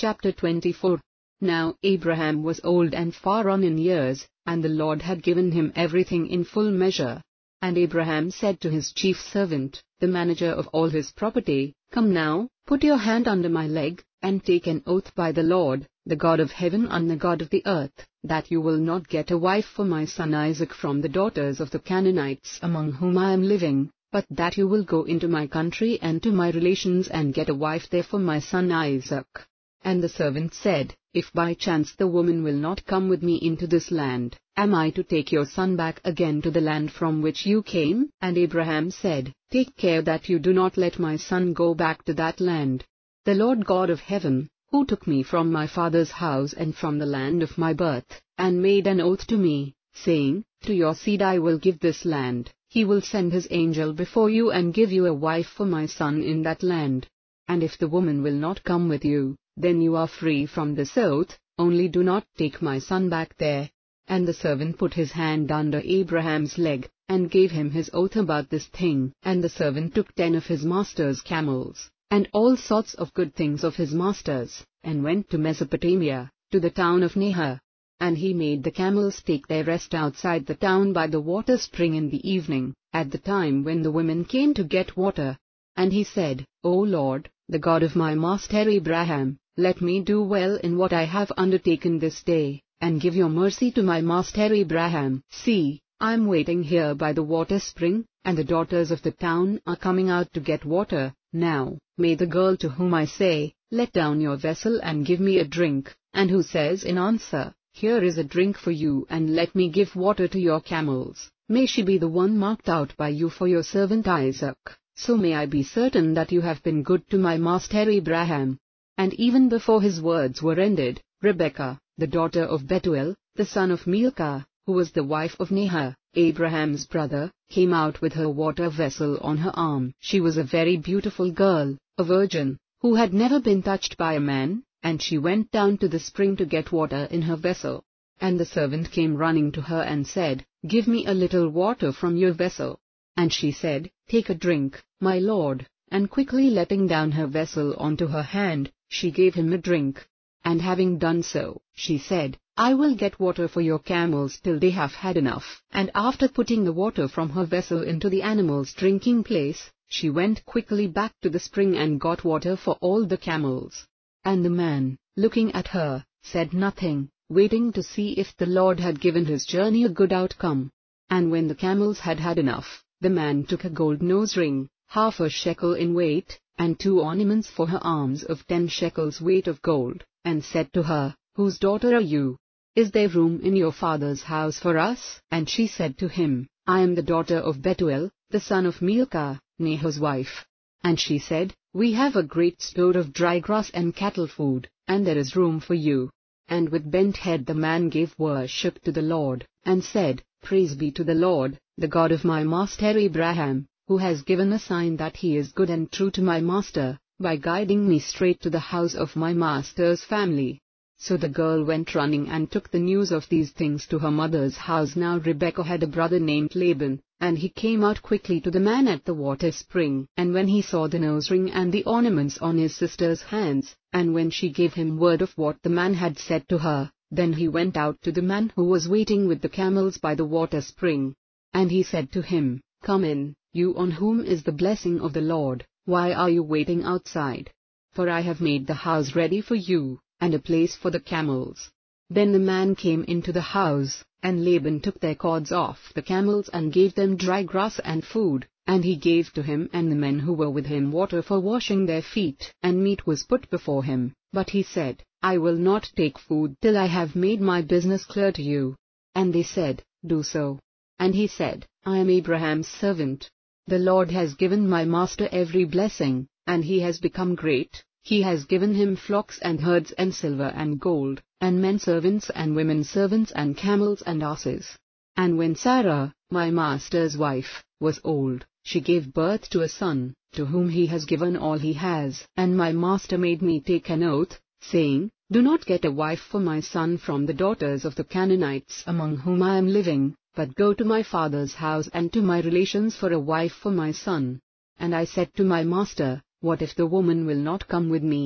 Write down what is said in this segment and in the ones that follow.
Chapter 24. Now Abraham was old and far on in years, and the Lord had given him everything in full measure. And Abraham said to his chief servant, the manager of all his property, Come now, put your hand under my leg, and take an oath by the Lord, the God of heaven and the God of the earth, that you will not get a wife for my son Isaac from the daughters of the Canaanites among whom I am living, but that you will go into my country and to my relations and get a wife there for my son Isaac. And the servant said, If by chance the woman will not come with me into this land, am I to take your son back again to the land from which you came? And Abraham said, Take care that you do not let my son go back to that land. The Lord God of heaven, who took me from my father's house and from the land of my birth, and made an oath to me, saying, To your seed I will give this land, he will send his angel before you and give you a wife for my son in that land. And if the woman will not come with you, then you are free from this oath, only do not take my son back there. And the servant put his hand under Abraham's leg, and gave him his oath about this thing. And the servant took 10 of his master's camels, and all sorts of good things of his master's, and went to Mesopotamia, to the town of Nahor. And he made the camels take their rest outside the town by the water spring in the evening, at the time when the women came to get water. And he said, O Lord, the God of my master Abraham, let me do well in what I have undertaken this day, and give your mercy to my master Abraham. See, I am waiting here by the water spring, and the daughters of the town are coming out to get water. Now, may the girl to whom I say, Let down your vessel and give me a drink, and who says in answer, Here is a drink for you and let me give water to your camels, may she be the one marked out by you for your servant Isaac. So may I be certain that you have been good to my master Abraham. And even before his words were ended, Rebekah, the daughter of Bethuel, the son of Milcah, who was the wife of Nahor, Abraham's brother, came out with her water vessel on her arm. She was a very beautiful girl, a virgin, who had never been touched by a man, and she went down to the spring to get water in her vessel. And the servant came running to her and said, Give me a little water from your vessel. And she said, Take a drink, my lord. And quickly letting down her vessel onto her hand, she gave him a drink. And having done so, she said, I will get water for your camels till they have had enough. And after putting the water from her vessel into the animals' drinking place, she went quickly back to the spring and got water for all the camels. And the man, looking at her, said nothing, waiting to see if the Lord had given his journey a good outcome. And when the camels had had enough, the man took a gold nose ring, half a shekel in weight, and 2 ornaments for her arms of 10 shekels weight of gold, and said to her, Whose daughter are you? Is there room in your father's house for us? And she said to him, I am the daughter of Bethuel, the son of Milcah, Nahor's wife. And she said, We have a great store of dry grass and cattle food, and there is room for you. And with bent head the man gave worship to the Lord, and said, Praise be to the Lord, the God of my master Abraham, who has given a sign that he is good and true to my master, by guiding me straight to the house of my master's family. So the girl went running and took the news of these things to her mother's house. Now Rebekah had a brother named Laban, and he came out quickly to the man at the water spring. And when he saw the nose ring and the ornaments on his sister's hands, and when she gave him word of what the man had said to her, then he went out to the man who was waiting with the camels by the water spring. And he said to him, Come in, you on whom is the blessing of the Lord. Why are you waiting outside? For I have made the house ready for you, and a place for the camels. Then the man came into the house, and Laban took their cords off the camels and gave them dry grass and food, and he gave to him and the men who were with him water for washing their feet, and meat was put before him. But he said, I will not take food till I have made my business clear to you. And they said, Do so. And he said, I am Abraham's servant. The Lord has given my master every blessing, and he has become great. He has given him flocks and herds and silver and gold, and men servants and women servants and camels and asses. And when Sarah, my master's wife, was old, she gave birth to a son, to whom he has given all he has. And my master made me take an oath, saying, Do not get a wife for my son from the daughters of the Canaanites among whom I am living, but go to my father's house and to my relations for a wife for my son. And I said to my master, What if the woman will not come with me?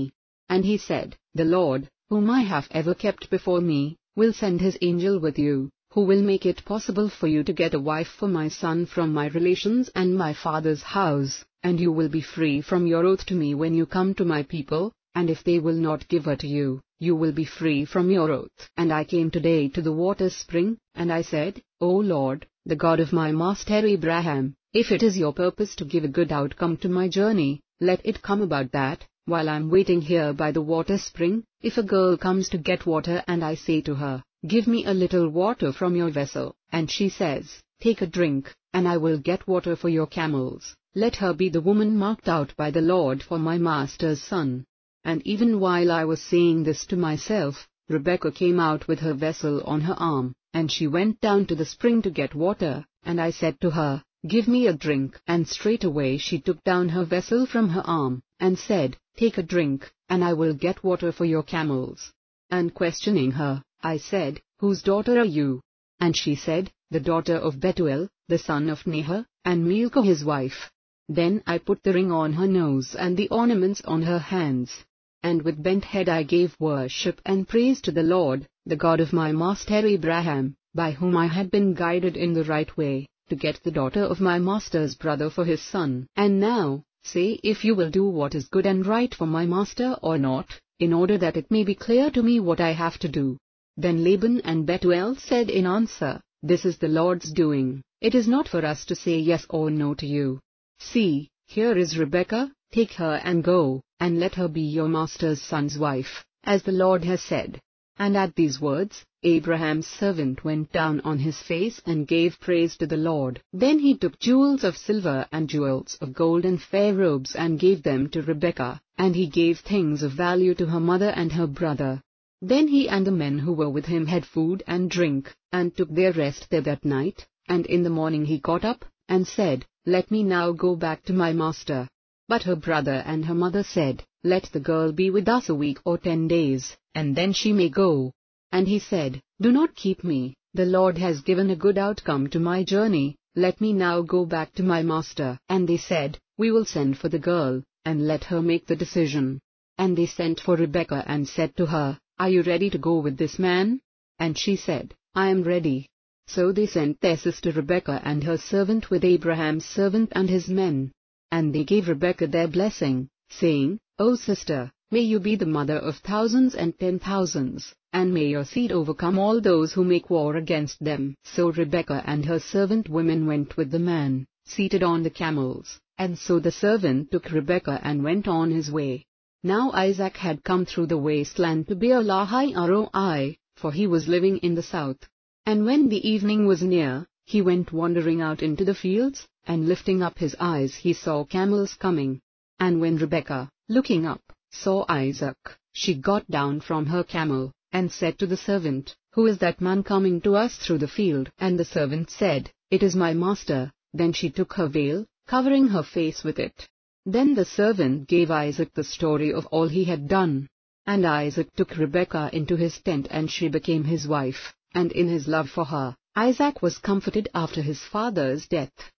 And he said, "The Lord, whom I have ever kept before me, will send his angel with you, who will make it possible for you to get a wife for my son from my relations and my father's house, and you will be free from your oath to me when you come to my people, and if they will not give her to you, you will be free from your oath." And I came today to the water spring, and I said, "O Lord, the God of my master Abraham, if it is your purpose to give a good outcome to my journey, let it come about that, while I am waiting here by the water spring, if a girl comes to get water and I say to her, 'Give me a little water from your vessel,' and she says, 'Take a drink, and I will get water for your camels,' let her be the woman marked out by the Lord for my master's son." And even while I was saying this to myself, Rebekah came out with her vessel on her arm, and she went down to the spring to get water, and I said to her, "Give me a drink," and straightway she took down her vessel from her arm, and said, "Take a drink, and I will get water for your camels." And questioning her, I said, "Whose daughter are you?" And she said, "The daughter of Bethuel, the son of Nahor, and Milcah his wife." Then I put the ring on her nose and the ornaments on her hands. And with bent head I gave worship and praise to the Lord, the God of my master Abraham, by whom I had been guided in the right way, to get the daughter of my master's brother for his son. And now, say if you will do what is good and right for my master or not, in order that it may be clear to me what I have to do." Then Laban and Bethuel said in answer, "This is the Lord's doing. It is not for us to say yes or no to you. See, here is Rebekah, take her and go, and let her be your master's son's wife, as the Lord has said." And at these words, Abraham's servant went down on his face and gave praise to the Lord. Then he took jewels of silver and jewels of gold and fair robes and gave them to Rebekah, and he gave things of value to her mother and her brother. Then he and the men who were with him had food and drink, and took their rest there that night, and in the morning he got up, and said, "Let me now go back to my master." But her brother and her mother said, "Let the girl be with us a week or 10 days, and then she may go." And he said, "Do not keep me, the Lord has given a good outcome to my journey, let me now go back to my master." And they said, "We will send for the girl, and let her make the decision." And they sent for Rebekah and said to her, "Are you ready to go with this man?" And she said, "I am ready." So they sent their sister Rebekah and her servant with Abraham's servant and his men. And they gave Rebekah their blessing, saying, "O sister, may you be the mother of thousands and 10,000s, and may your seed overcome all those who make war against them." So Rebekah and her servant women went with the man, seated on the camels, and so the servant took Rebekah and went on his way. Now Isaac had come through the wasteland to Beer-lahai-roi, for he was living in the south. And when the evening was near, he went wandering out into the fields, and lifting up his eyes he saw camels coming. And when Rebekah, looking up, saw Isaac, she got down from her camel, and said to the servant, "Who is that man coming to us through the field?" And the servant said, "It is my master." Then she took her veil, covering her face with it. Then the servant gave Isaac the story of all he had done. And Isaac took Rebekah into his tent, and she became his wife, and in his love for her, Isaac was comforted after his father's death.